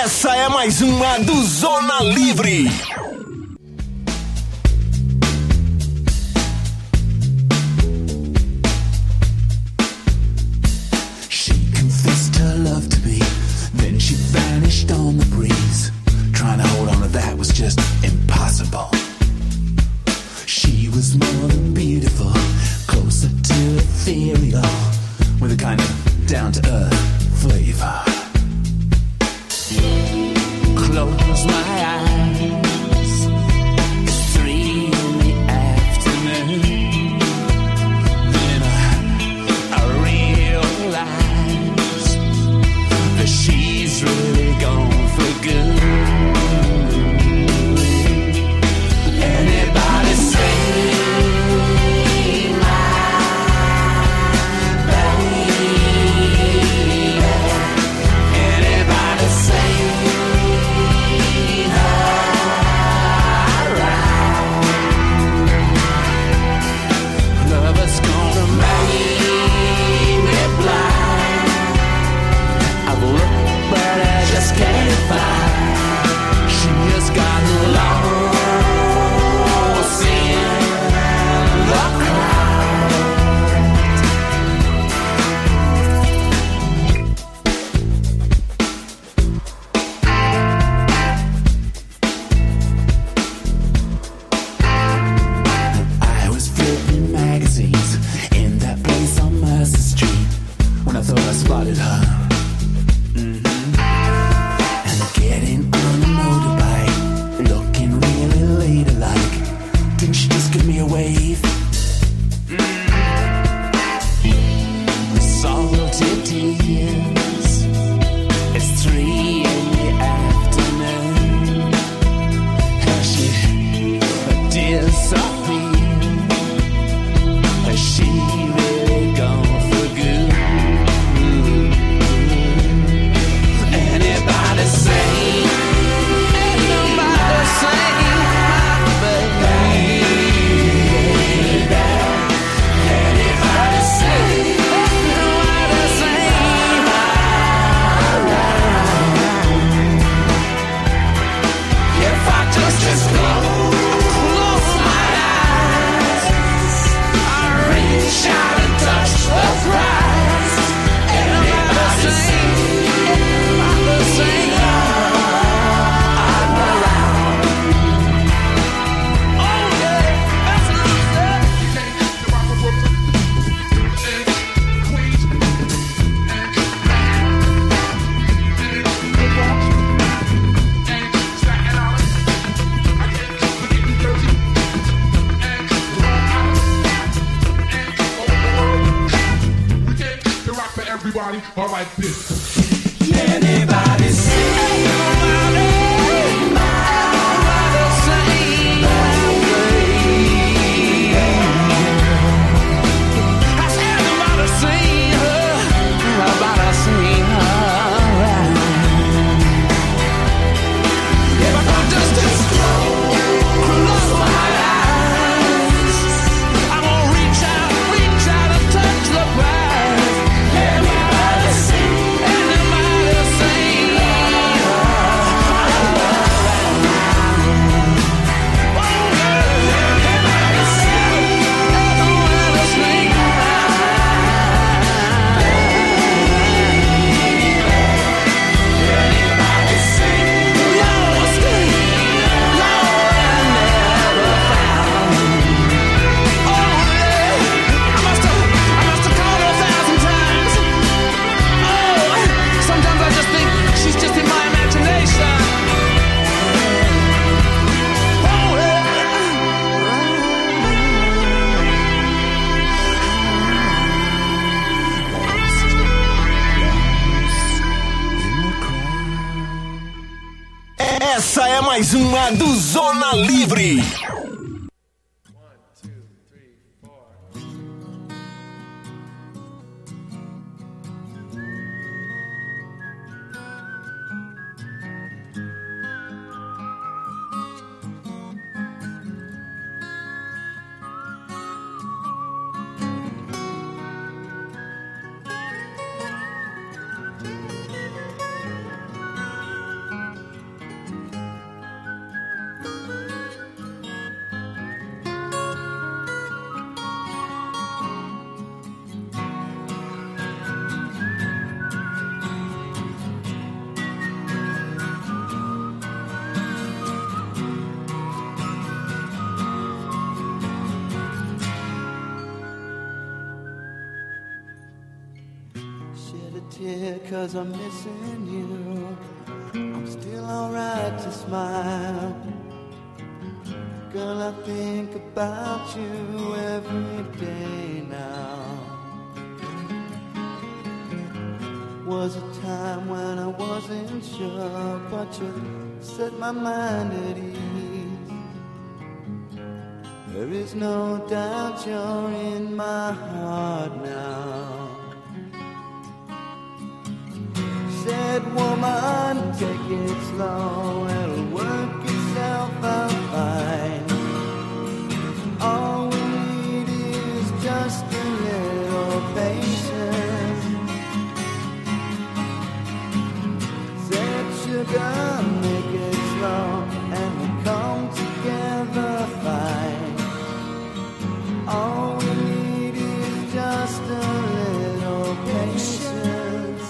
Essa é mais uma do Zona Livre. She confessed her love to me, then she vanished on the breeze. Trying to hold on to that was just impossible. She was more than beautiful, closer to ethereal, with a kind of down-to-earth flavor. Close my eyes, it's 3 in the afternoon. Then I realize that she's really gone for good. Anybody say Essa é mais uma do Zona Livre. tear 'cause I'm missing you. I'm still alright to smile. Girl, I think about you every day now. Was a time when I wasn't sure, but you set my mind at ease. There is no doubt you're in my heart now. Said, woman, take it slow, it'll work itself out fine. All we need is just a little patience. Said, sugar, make it slow, and we'll come together fine. All we need is just a little patience.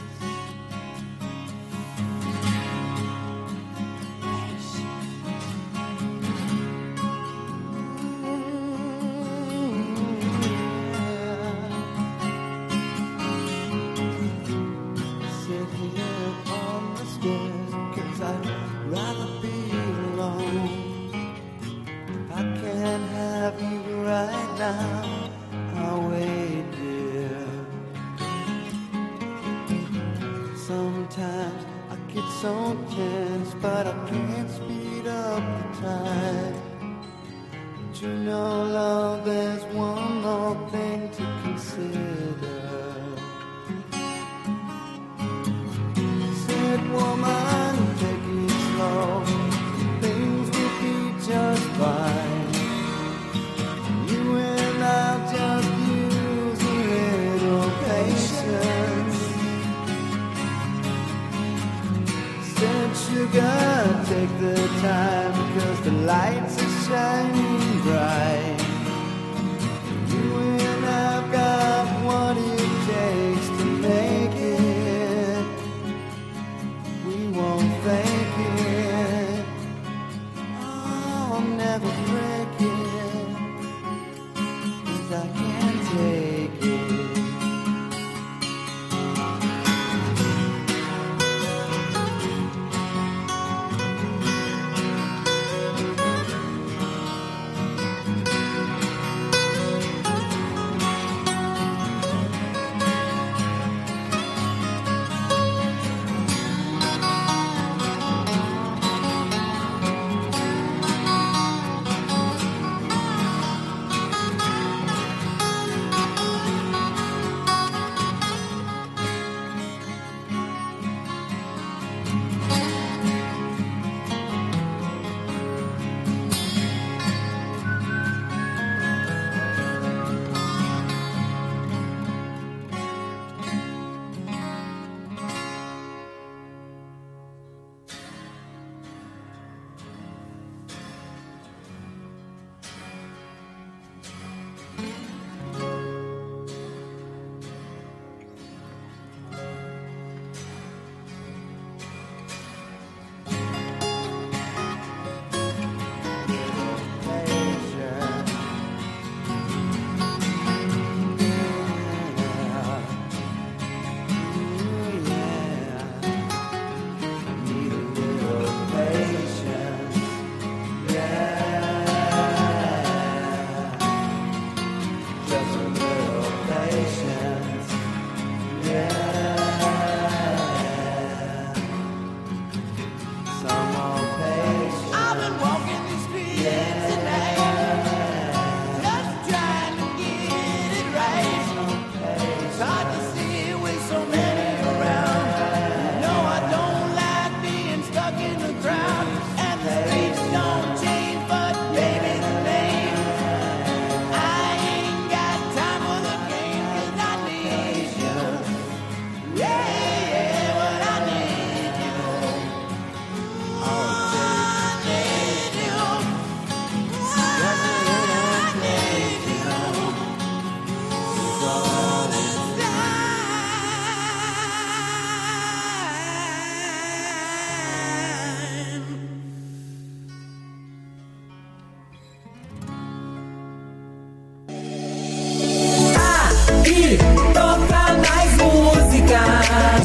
Sit here on the stairs, 'cause I'd rather be alone. If I can't have you right now, I'll wait, dear. Sometimes I get so tense, but I can't speed up the time. But you know, love, there's one more thing to consider. Said, woman, take it slow, things will be just fine. You and I'll just use a little patience. Said, sugar, take the time, because the lights are shining bright. You and I've got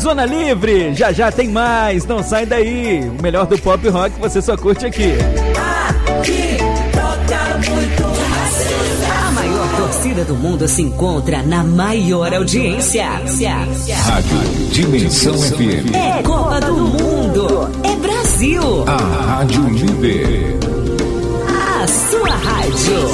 Zona Livre. Já já tem mais, não sai daí. O melhor do pop rock você só curte aqui. Aqui toca muito mais. A maior torcida do mundo se encontra na maior audiência. Rádio Dimensão FM. É Copa do Mundo. É Brasil. A Rádio Líder. A sua rádio.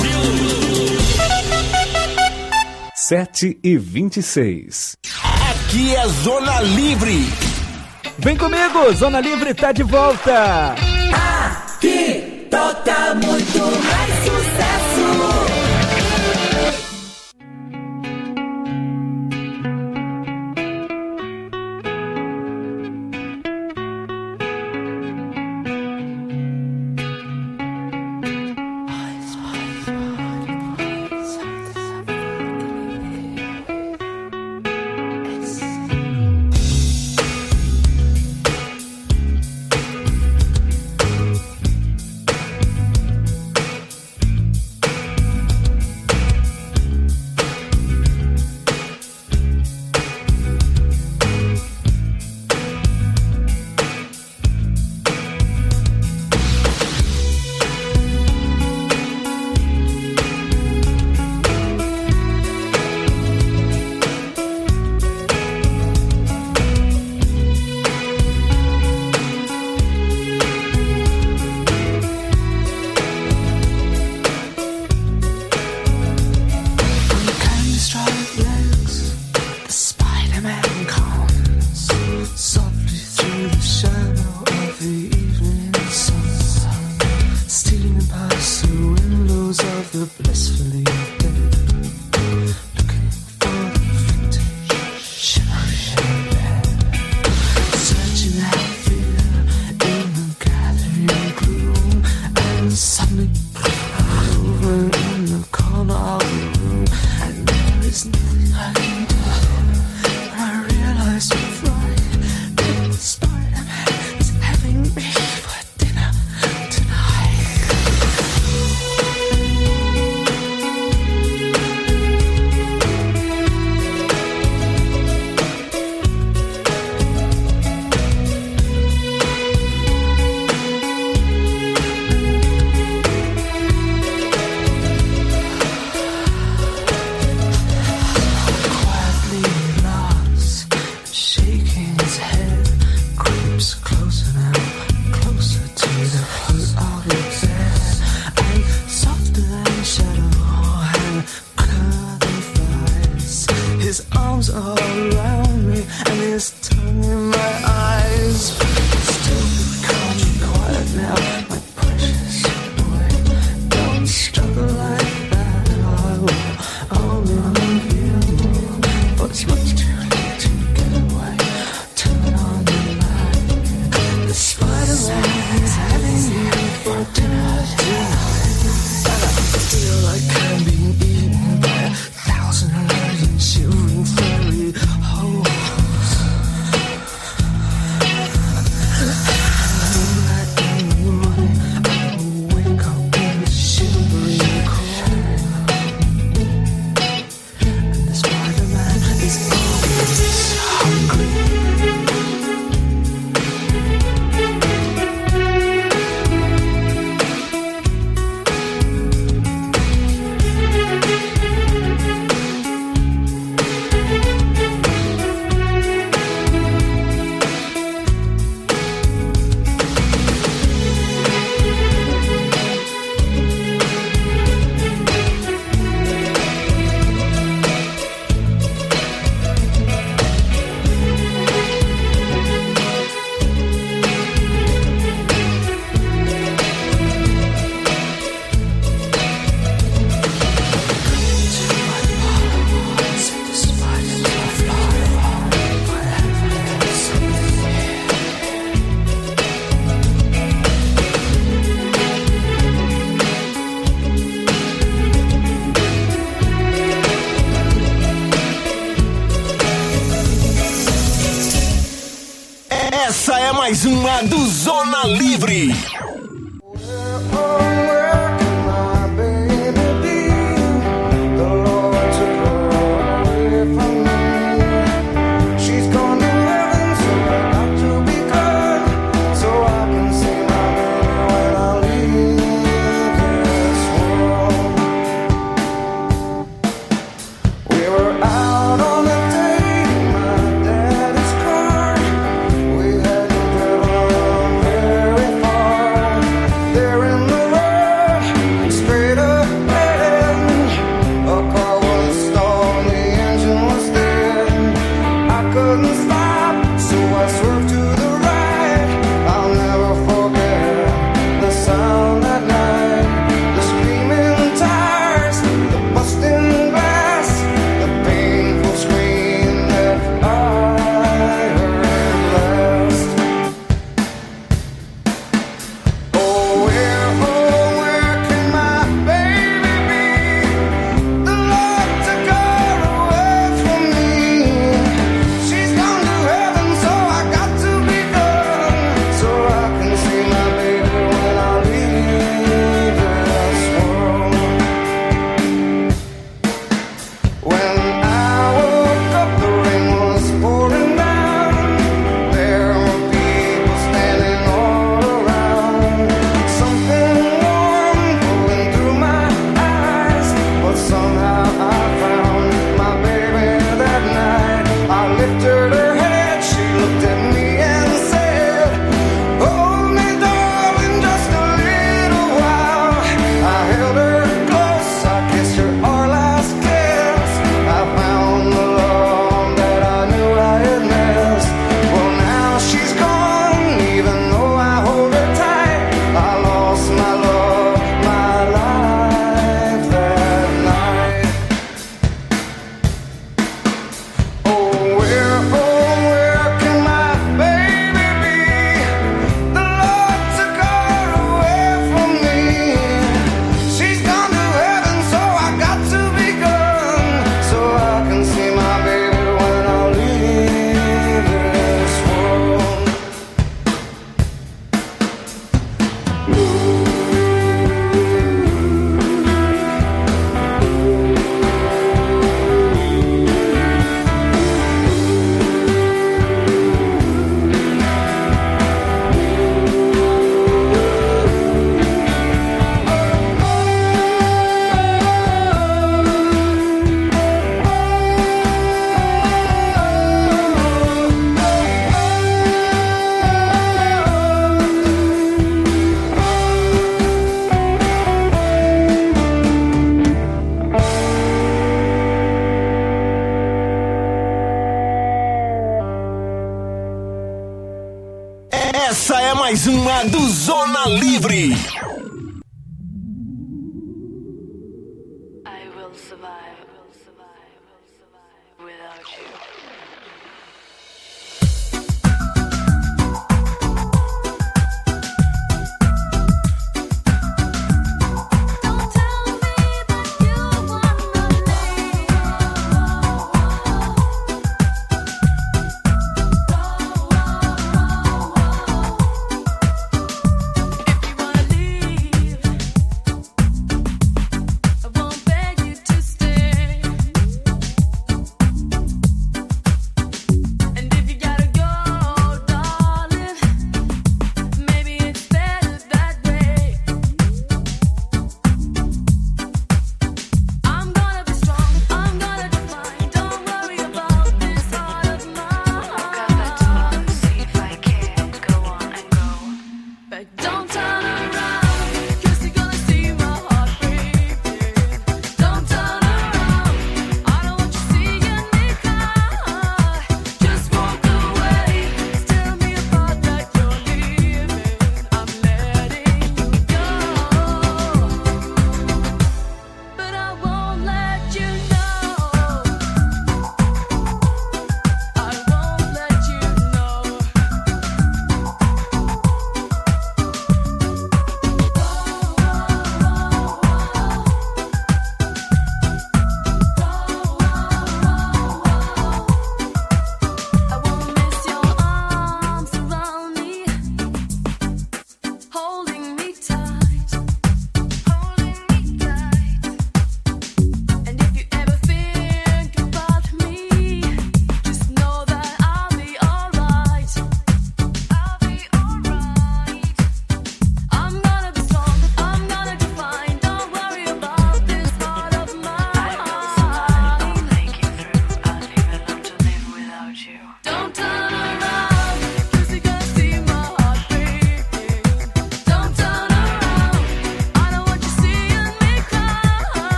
7h26. Aqui é Zona Livre. Vem comigo, Zona Livre tá de volta. Aqui toca muito mais sucesso. Essa é mais uma do Zona Livre. She's gone to heaven. Essa é mais uma do Zona Livre. I will survive without you.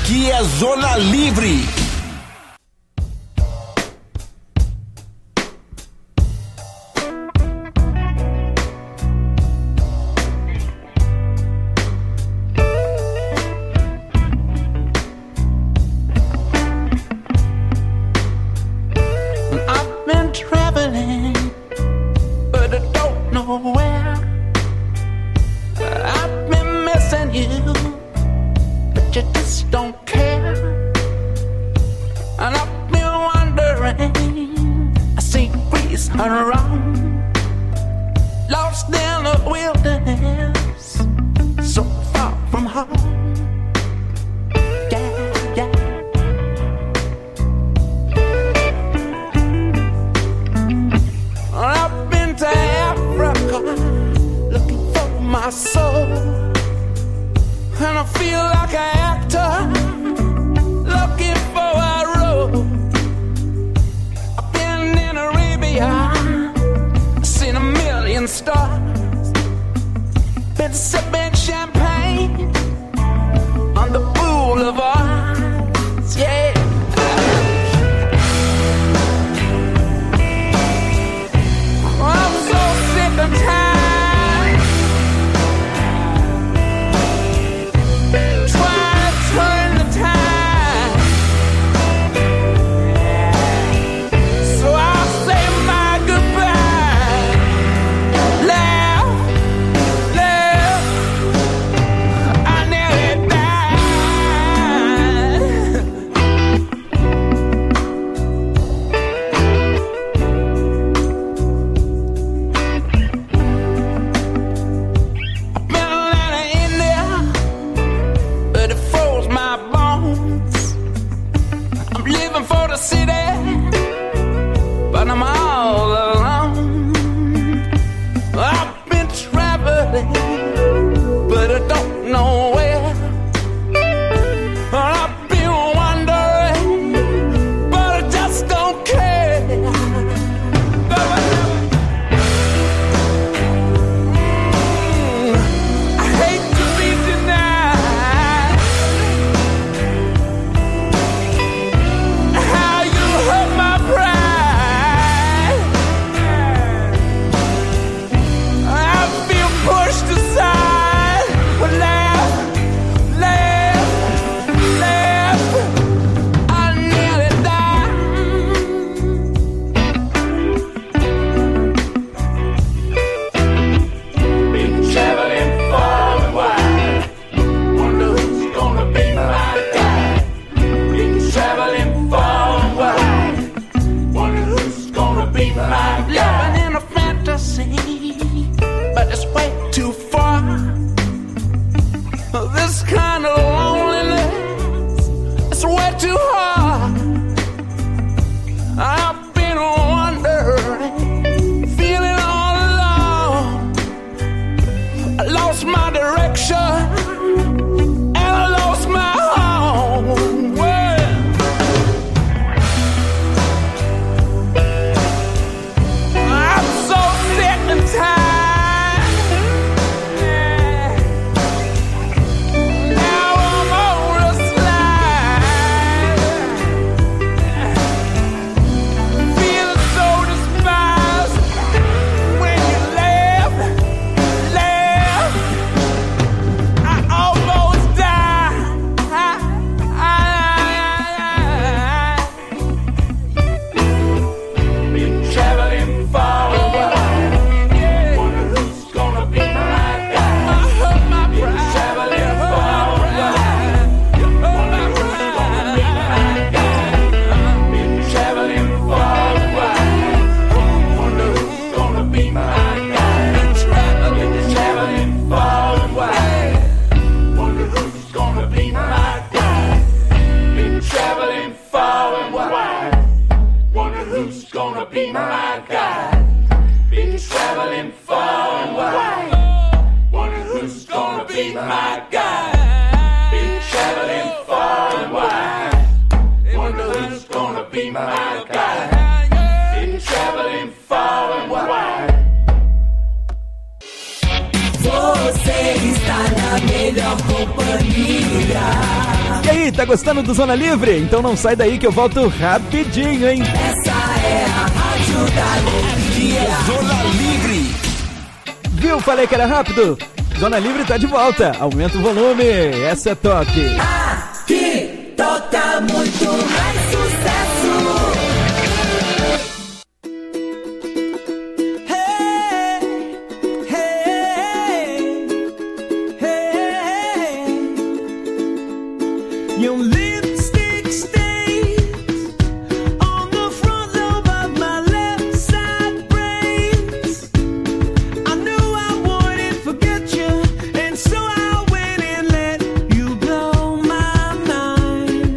aqui é Zona Livre. I've been traveling, but I don't know where. I've been missing you, but you just don't care. And I've been wondering, I see Greece around, lost in the wilderness, so far from home. Yeah, yeah. I've been to Africa, looking for my soul, and I feel like an actor looking for a role. I've been in Arabia, seen a million stars, been sipping champagne on the boulevards, yeah. I'm so sick and tired, trying to turn the tide. So I'll say my goodbye. Laugh, laugh, I nearly died. I've been out of India, but it froze my bones. I'm living for the city, but I'm all alone. I've been traveling, but I don't know where. I've been wondering, but I just don't care. I hate to be denied how you hurt my pride. I feel pushed aside. Laugh, laugh, laugh, I nearly died. Been traveling far and wide, wonder who's gonna be my guide. Been traveling far and wide, wonder who's gonna be my guide. Living in a fantasy, but it's way too far. This kind of loneliness, it's way too hard. I've been wondering, feeling all alone. I lost my direction, and I lost my home. Well, I'm so sick and tired. Now I'm on the slide, feeling so despised. When you laugh, laugh, I almost die. Been traveling far and wide, wonder who's gonna be my guide. I hurt my pride. Traveling far and wide, wonder who's gonna be my guide. Been traveling far and wide, wonder who's gonna be my guide. Been traveling far and wide, wonder who's gonna be my guide. Been traveling far and wide, wonder who's gonna be my guide. Been traveling far and wide, wonder who's gonna be my guide. Been traveling far and wide, wonder who's gonna be my guide. Been traveling far and wide. Você está na melhor companhia. aí, tá gostando do Zona Livre? Então não sai daí que eu volto rapidinho, hein? Essa é a Rádio da Zona Livre. Viu? Falei que era rápido. Zona Livre tá de volta. Aumenta o volume. Essa é top. Aqui toca muito mais sucesso. Your lipstick stains on the front lobe of my left side brains. I knew I wouldn't forget you, and so I went and let you blow my mind.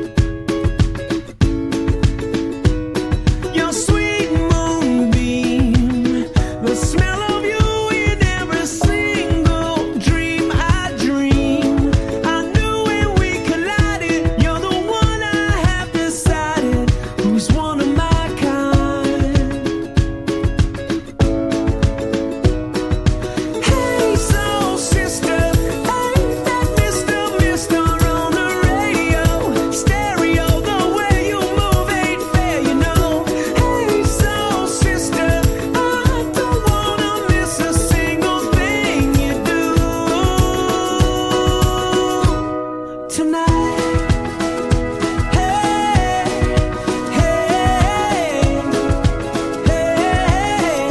Your sweet moonbeam, the smell of you in every single dream I dream. I knew when we collided, you're the one I have decided who's one of my kind. Hey, soul sister, ain't that Mr. on the radio? Stereo, the way you move ain't fair, you know. Hey, soul sister, I don't wanna miss a single thing you do tonight. Hey, hey, hey,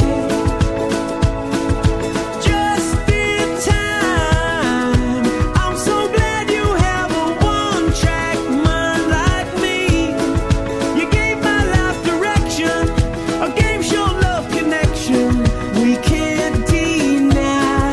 just in time. I'm so glad you have a one-track mind like me. You gave my life direction, a game show love connection we can't deny.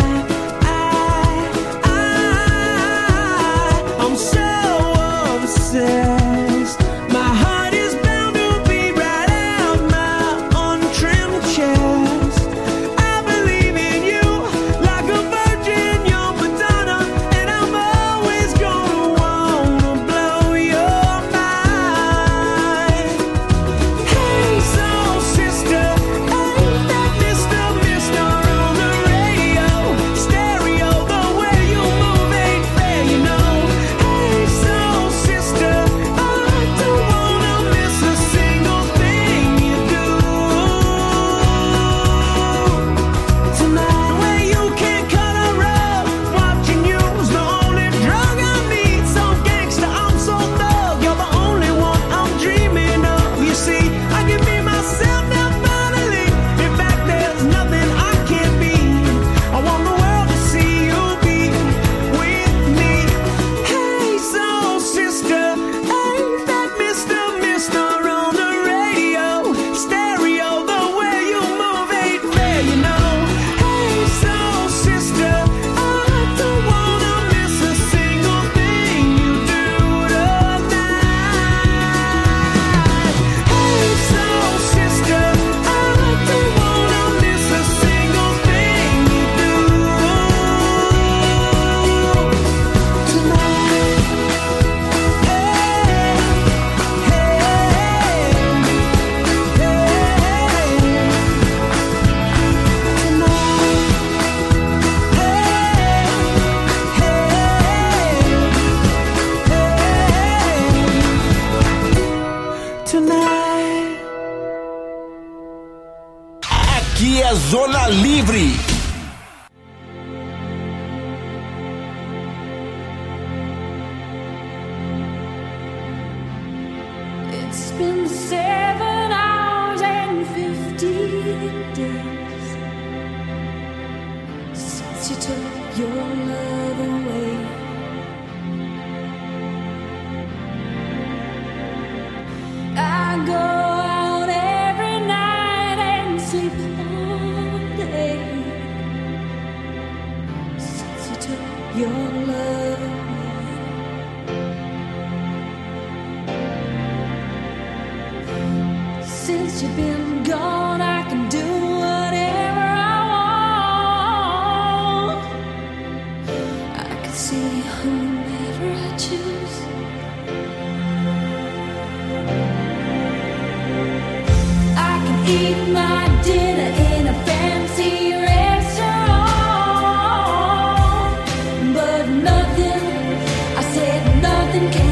I'm so obsessed. My heart is bound to be right out my untrimmed chest. I believe in you like a virgin, you're Madonna, and I'm always gonna wanna blow your mind. Hey, soul sister, ain't that Mr. on the radio? Stereo, the way you move ain't fair, you know. Hey, soul sister, I don't wanna miss a single thing you do tonight. Where you can't cut a rug, watching you's the only drug I need. So gangsta, I'm so thug, you're the only one I'm dreaming of. You see, I can be myself now finally. In fact, there's nothing I can't be. I want the world to see you be with me. Hey, soul sister, ain't that Mr. on the radio? Stereo, the way you move ain't fair, you know. Hey, soul sister, I don't wanna miss a single thing you do tonight. Hey, soul sister, I don't wanna miss a single thing you do tonight. Tonight. Aqui é Zona Livre. It's been 7 hours and 15 days since you took your love away. I go out every night and sleep all day since you took your love away. Since you've been gone, I can do whatever I want. I can see whomever I choose. I can eat my dinner in a fancy restaurant, but nothing, I said nothing can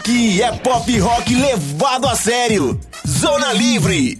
Aqui é pop rock levado a sério. Zona Livre.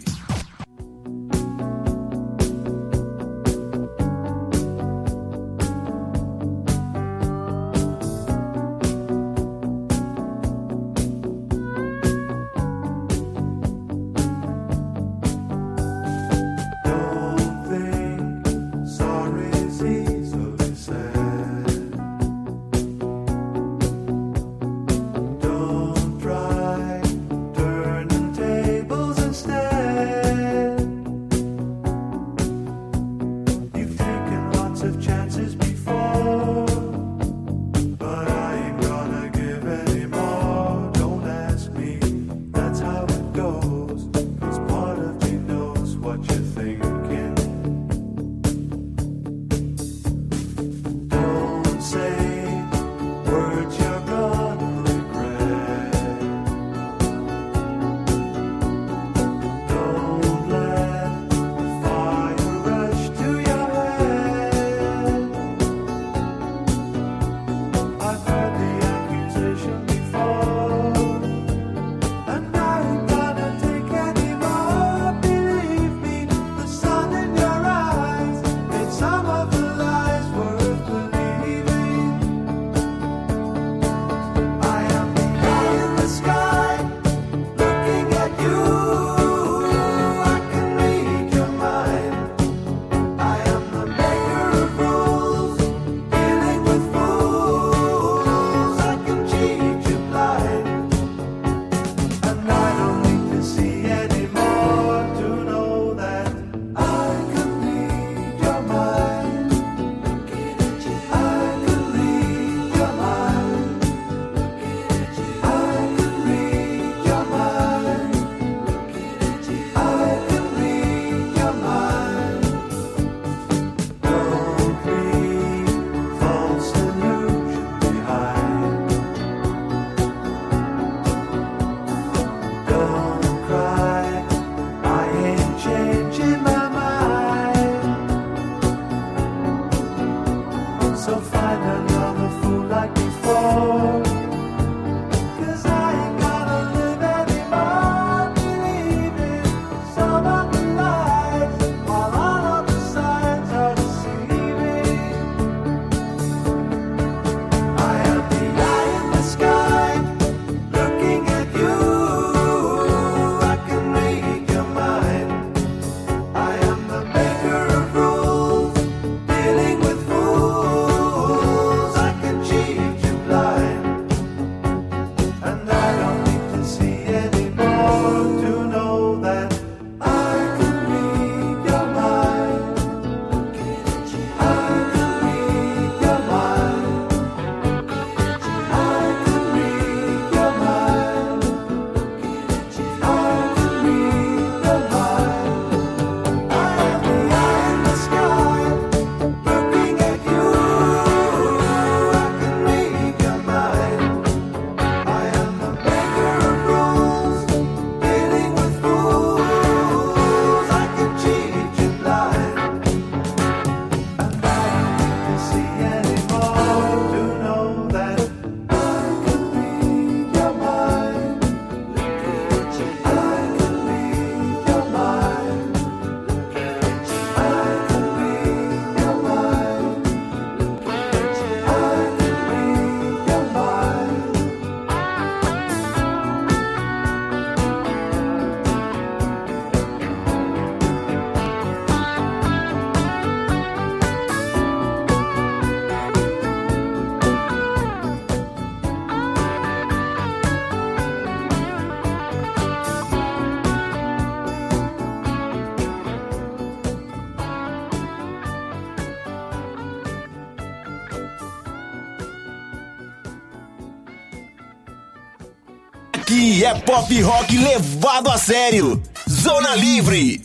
Aqui é pop rock levado a sério. Zona Livre.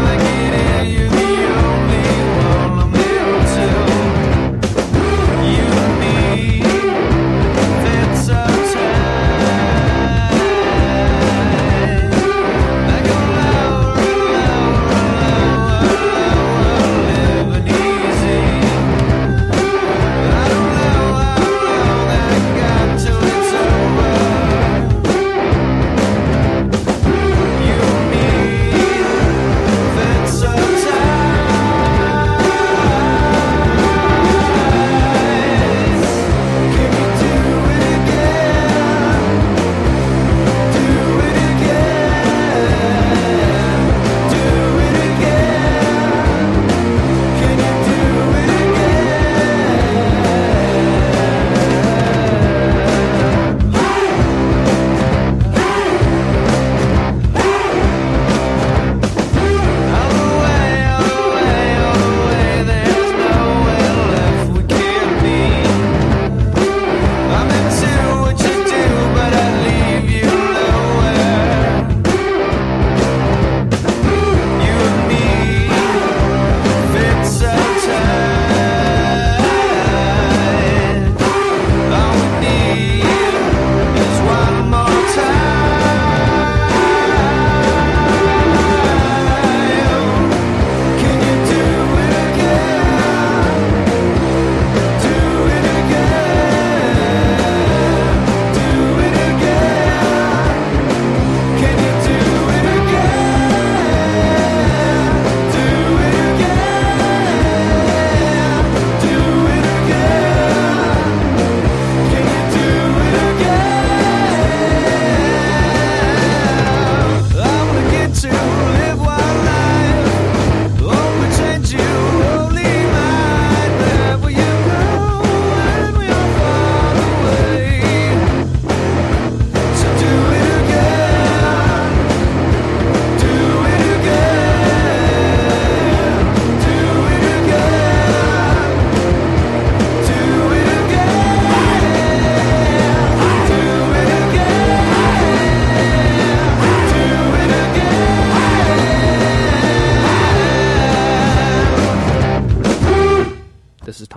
You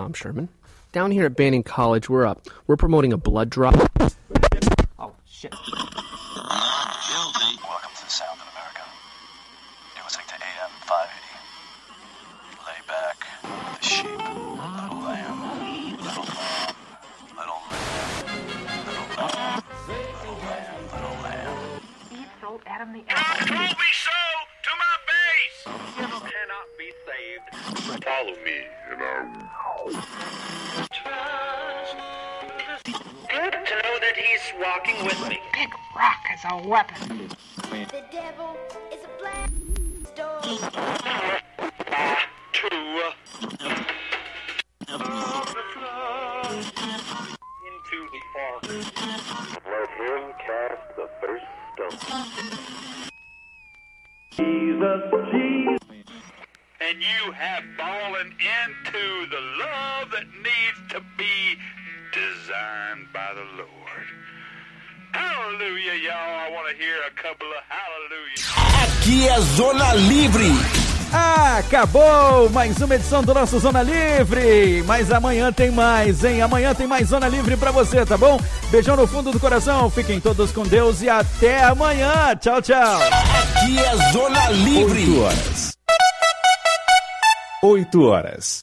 Tom Sherman. Down here at Banning College, we're promoting a blood drop. Oh, shit. Welcome to the Sound of America. You're listening to AM 580. Lay back with the sheep. Little lamb, little lamb, little lamb, little lamb, little lamb, little lamb. Steve sold Adam the apple. Told me so to my face. Sinners cannot be saved. Follow me and I will. Good to know that he's walking with me. Big rock is a weapon. The devil is a black stone. Into the forest. Let him cast the first stone. Jesus. And you have fallen into the love that needs to be designed by the Lord. Hallelujah, y'all. I want to hear a couple of hallelujahs. Aqui é Zona Livre. Acabou mais uma edição do nosso Zona Livre, mas amanhã tem mais, hein? Amanhã tem mais Zona Livre pra você, tá bom? Beijão no fundo do coração, fiquem todos com Deus e até amanhã. Tchau, tchau. Aqui é Zona Livre. 8 horas. 8 horas.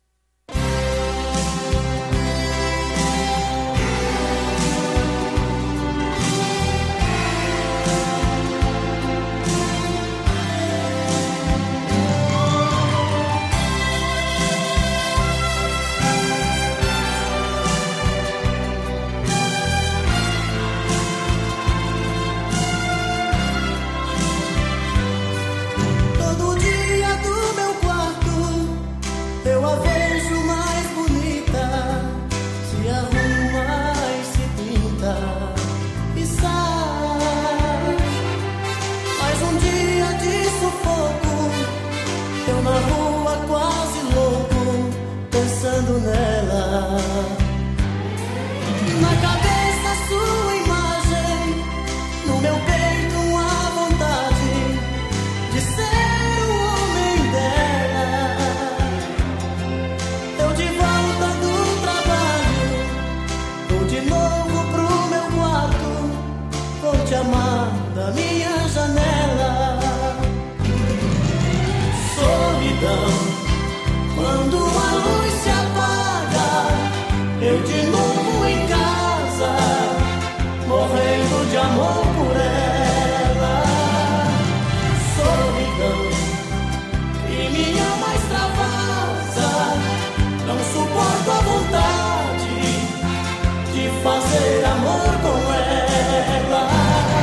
Todo dia do meu quarto eu a vejo mais bonita, se arruma e se pinta e sai. Mais um dia de sufoco, eu na rua quase louco, pensando nela. Na cabeça sua imagem, no meu peito a vontade de ser o homem dela. Eu de volta do trabalho, vou de novo pro meu quarto, vou te amar da minha janela. Solidão, quando a luz se apaga, eu de novo em casa, morrendo de amor por ela. Solidão, que me ama extravasa, não suporto a vontade de fazer amor com ela.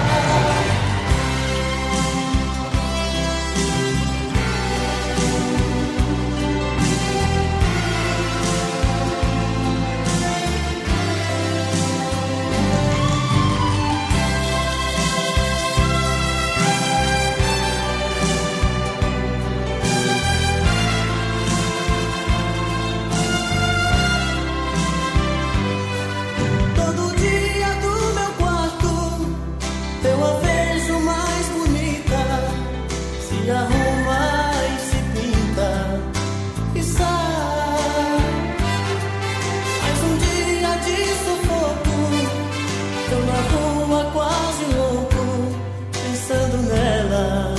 Todo dia do meu quarto eu a vejo mais bonita, se arruma e se pinta e sai. Mais um dia de sufoco, eu na rua quase louco, pensando nela.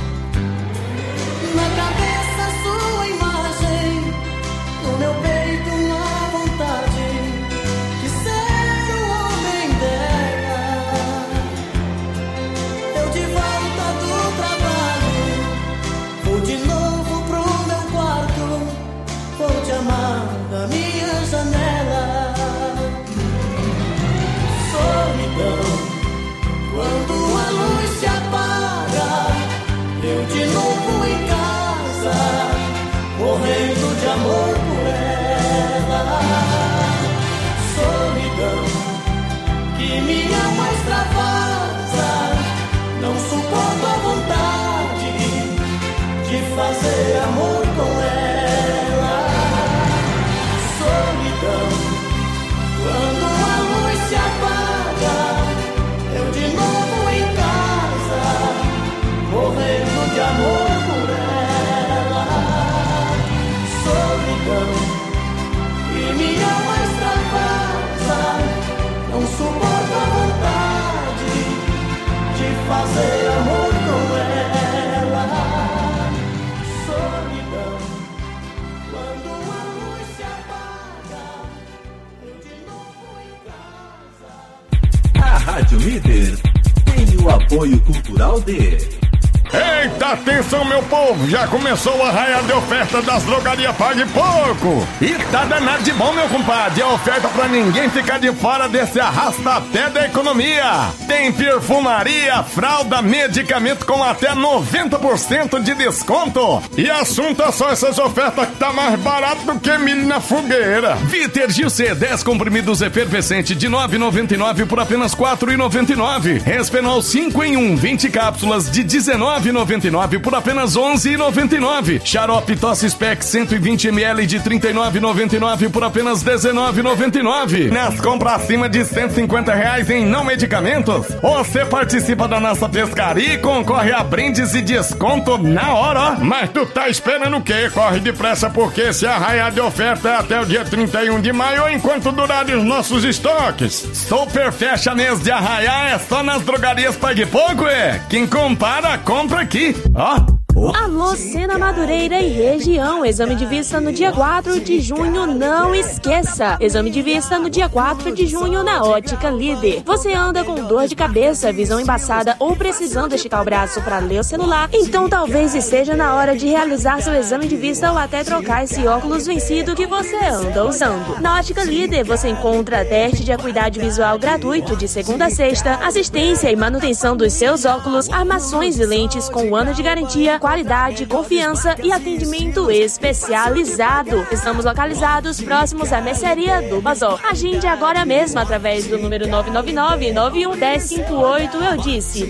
Na cabeça sua imagem, no meu peito uma vontade de ser o homem dela. Eu de volta do trabalho, vou de novo pro meu quarto, vou te amar da minha janela. Solidão, quando a luz se apaga, eu de novo em casa, morrendo de amor por ela. Solidão, que me ama extravasa, não suporto a vontade de fazer amor com ela. Solidão, quando a luz se apaga, eu de novo em casa, morrendo de amor por ela. Solidão, que Rural D. Eita, atenção meu povo, já começou o arraial de oferta das drogarias Pague Pouco. E tá danado de bom, meu compadre, é oferta pra ninguém ficar de fora desse arrasta-pé da economia. Tem perfumaria, fralda, medicamento com até 90% de desconto. E assunto é só essas ofertas que tá mais barato do que milho na fogueira. Vitergil C, 10 comprimidos efervescente de R$ 9,99 por apenas R$ 4,99. Respenol 5 em 1, 20 cápsulas de R$ 19,99 por apenas R$ 11,99. Xarope Tosse Spec 120 ml de R$ 39,99 por apenas R$ 19,99. Nas compras acima de R$ 150 em não medicamentos, você participa da nossa pescaria e concorre a brindes e desconto na hora, ó. Mas tu tá esperando o quê? Corre depressa, porque esse arraial de oferta é até o dia 31 de maio, enquanto durarem os nossos estoques. Super fecha mês de arraial é só nas drogarias Pague Pouco, é? Quem compara, compra aqui, ó. Alô, Sena Madureira e região. Exame de vista no dia 4 de junho, não esqueça. Exame de vista no dia 4 de junho na Ótica Líder. Você anda com dor de cabeça, visão embaçada ou precisando esticar o braço para ler o celular? Então talvez esteja na hora de realizar seu exame de vista ou até trocar esse óculos vencido que você anda usando. Na Ótica Líder você encontra teste de acuidade visual gratuito de segunda a sexta, assistência e manutenção dos seus óculos, armações e lentes com 1 ano de garantia, qualidade, confiança e atendimento especializado. Estamos localizados próximos à mercearia do Bazó. Agende agora mesmo através do número 999-911058. Eu disse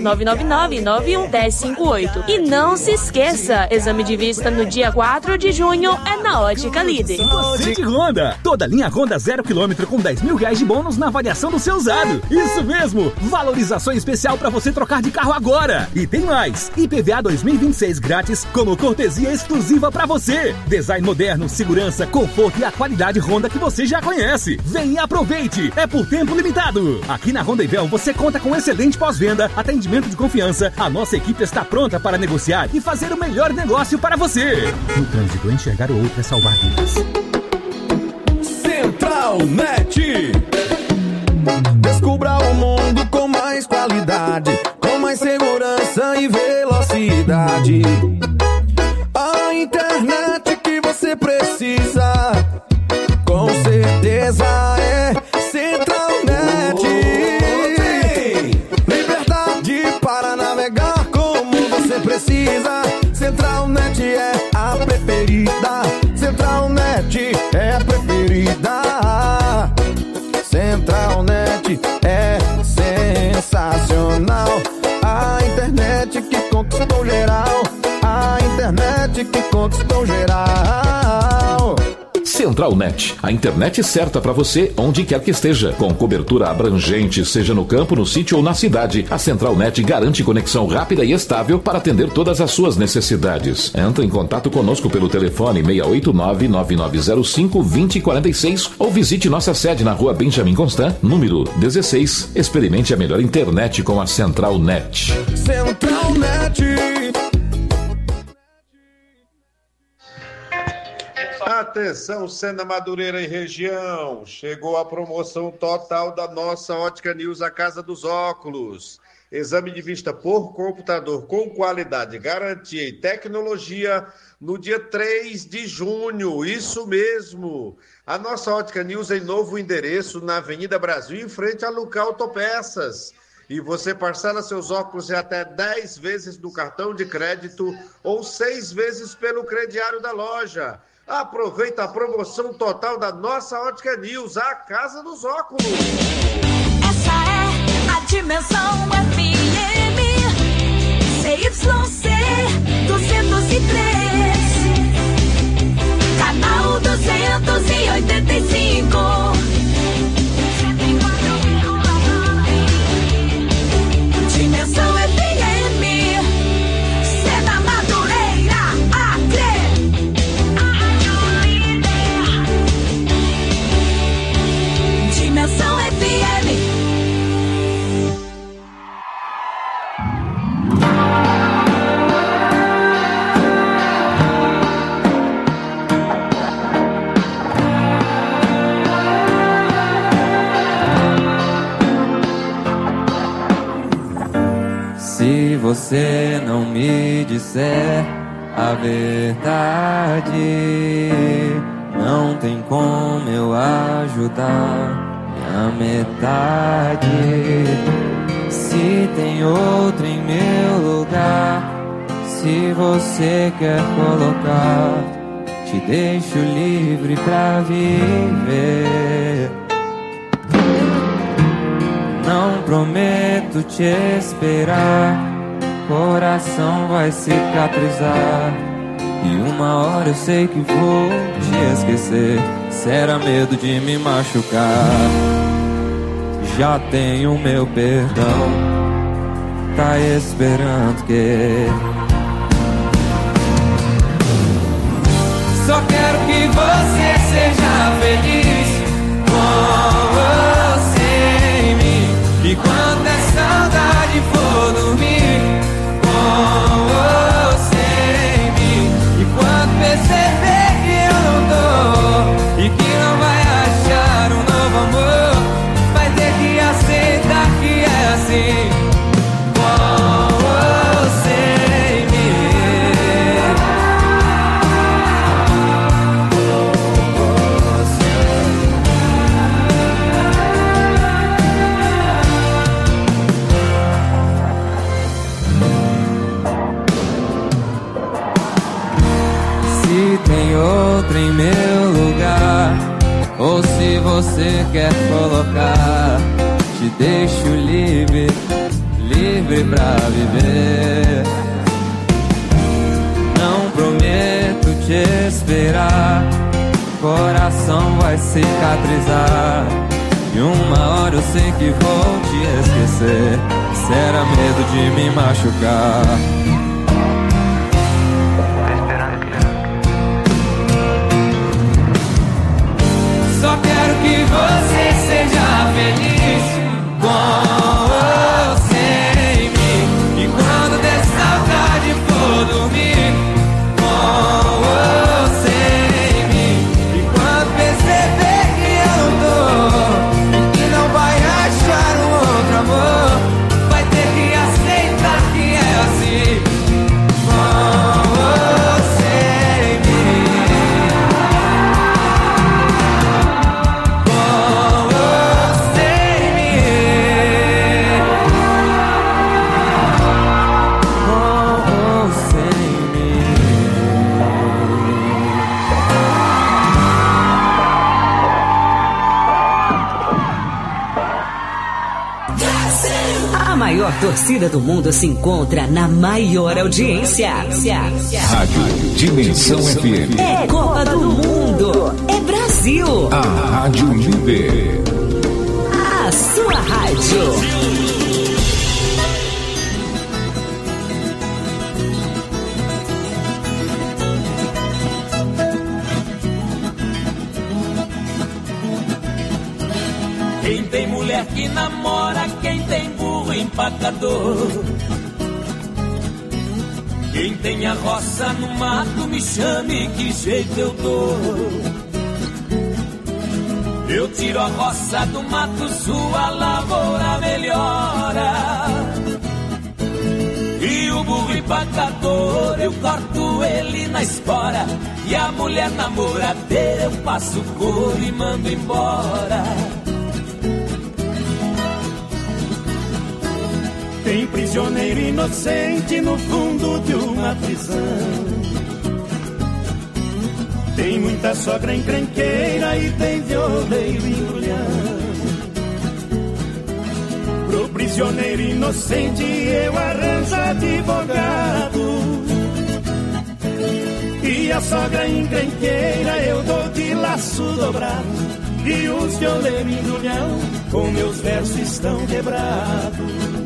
999-911058. E não se esqueça, exame de vista no dia 4 de junho é na Ótica Líder. Você de Honda, toda linha Honda 0 km com R$10 mil de bônus na avaliação do seu usado. Isso mesmo, valorização especial para você trocar de carro agora. E tem mais, IPVA 2026 grátis como cortesia exclusiva pra você. Design moderno, segurança, conforto e a qualidade Honda que você já conhece. Vem e aproveite, é por tempo limitado. Aqui na Honda Ivel você conta com excelente pós-venda, atendimento de confiança. A nossa equipe está pronta para negociar e fazer o melhor negócio para você. No trânsito, enxergar o outro é salvar vidas. Central Net. Descubra o mundo com mais qualidade, com mais segurança e velocidade. A internet que você precisa, com certeza é Centralnet. Liberdade para navegar como você precisa. Centralnet é a preferida. Centralnet é a preferida. Centralnet é sensacional. A internet que conquistou geral. A internet que conquistou geral. Centralnet, a internet certa para você onde quer que esteja. Com cobertura abrangente, seja no campo, no sítio ou na cidade, a Centralnet garante conexão rápida e estável para atender todas as suas necessidades. Entre em contato conosco pelo telefone 689-9905-2046 ou visite nossa sede na rua Benjamin Constant, número 16. Experimente a melhor internet com a Centralnet. Centralnet. Atenção, Sena Madureira e região, chegou a promoção total da nossa Ótica News, a Casa dos Óculos. Exame de vista por computador com qualidade, garantia e tecnologia no dia 3 de junho, isso mesmo. A nossa Ótica News em novo endereço na Avenida Brasil, em frente a Luca Autopeças. E você parcela seus óculos em até 10 vezes no cartão de crédito ou 6 vezes pelo crediário da loja. Aproveita a promoção total da nossa Ótica News, a Casa dos Óculos. Essa é a Dimensão FM CYC 203, canal 285. Dimensão FM, Sena Madureira, Acre. Dimensão FM. você não me disser a verdade, não tem como eu ajudar minha metade. Se tem outro em meu lugar, se você quer colocar, te deixo livre pra viver. Não prometo te esperar, coração vai cicatrizar, e uma hora eu sei que vou te esquecer. Será medo de me machucar, já tenho meu perdão, tá esperando que... Só quero que você seja feliz com você em mim. E quando a saudade for dormir com você em mim, e quando perceber que eu não tô e que não vai achar um novo amor, vai ter que aceitar que é assim. Outro em meu lugar, ou se você quer colocar, te deixo livre, livre pra viver. Não prometo te esperar, coração vai cicatrizar, e uma hora eu sei que vou te esquecer. Será medo de me machucar. Só quero que você seja feliz com você em mim. E quando der saudade for dormir com você em mim. E quando perceber que eu não tô e que não vai achar um outro amor, vai ter que aceitar que é assim. Com você em mim. A maior torcida do mundo se encontra na maior audiência. Rádio Dimensão FM. É Copa do Mundo. É Brasil. A Rádio Líder. A sua rádio. Quem tem mulher que namora, quem tem burro empacador, quem tem a roça no mato, me chame que jeito eu dou. Eu tiro a roça do mato, sua lavoura melhora. E o burro empacador, eu corto ele na espora. E a mulher namoradeira, eu passo couro e mando embora. Tem prisioneiro inocente no fundo de uma prisão. Tem muita sogra encrenqueira e tem violeiro embrulhão. Pro prisioneiro inocente eu arranjo advogado. E a sogra encrenqueira eu dou de laço dobrado. E os violeiros embrulhão com meus versos estão quebrados.